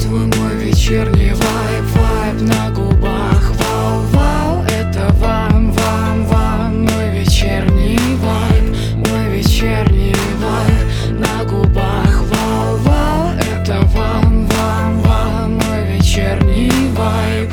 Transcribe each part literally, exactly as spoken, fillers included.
Чувствуй мой вечерний вайб, вайб на губах. Вау, вау, это вам, вам, вам. Мой вечерний вайб, мой вечерний вайб на губах. Вау, вау, это вам, вам, вам. Мой вечерний вайб.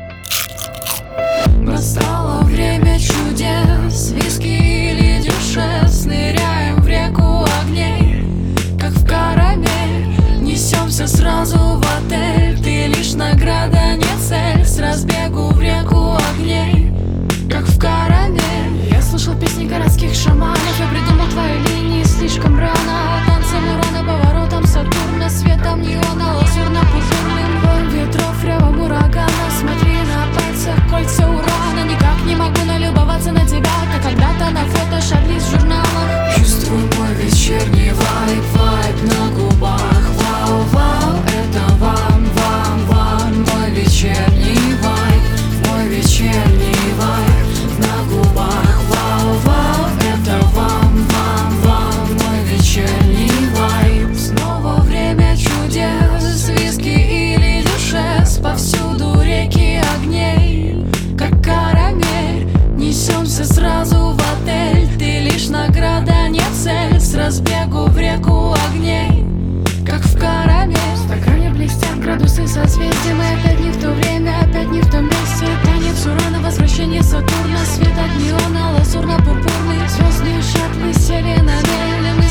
Настало время чудес, виски или дюшес. Ныряем в реку огней, как в карамель. Несемся сразу в отель. Ты лишь награда, не цель. С разбегу в реку огней, как в карамель. Я слушал песни городских шаманов. Я придумал твои линии слишком рано. Танцем урана, поворотом Сатурна, светом неона, лазурно-пурпурным воем ветров, ревом урагана. Смотри, на пальцах кольца урана. Никак не могу налюбоваться на тебя, как когда-то на фото Шарлиз в журналах. Чувствуй мой вечерний вайб, вайб на губах. Вау, вау, это вам, вам, вам. Мой вечерний вайб, мой вечерний вайб на губах. Вау, вау, это вам, вам, вам. Мой вечерний вайб. Снова время чудес, виски или дюшес. Повсюду реки огней, как карамель. Несемся сразу в отель. Ты лишь награда, не цель. С разбегу в реку огней, как в карамель. В стакане блестят градусы созвездия. Мы опять не в то время, опять не в том месте. Танец урана, возвращение Сатурна. Свет от неона, лазурно-пурпурный. Звездные шаттлы сели на мель.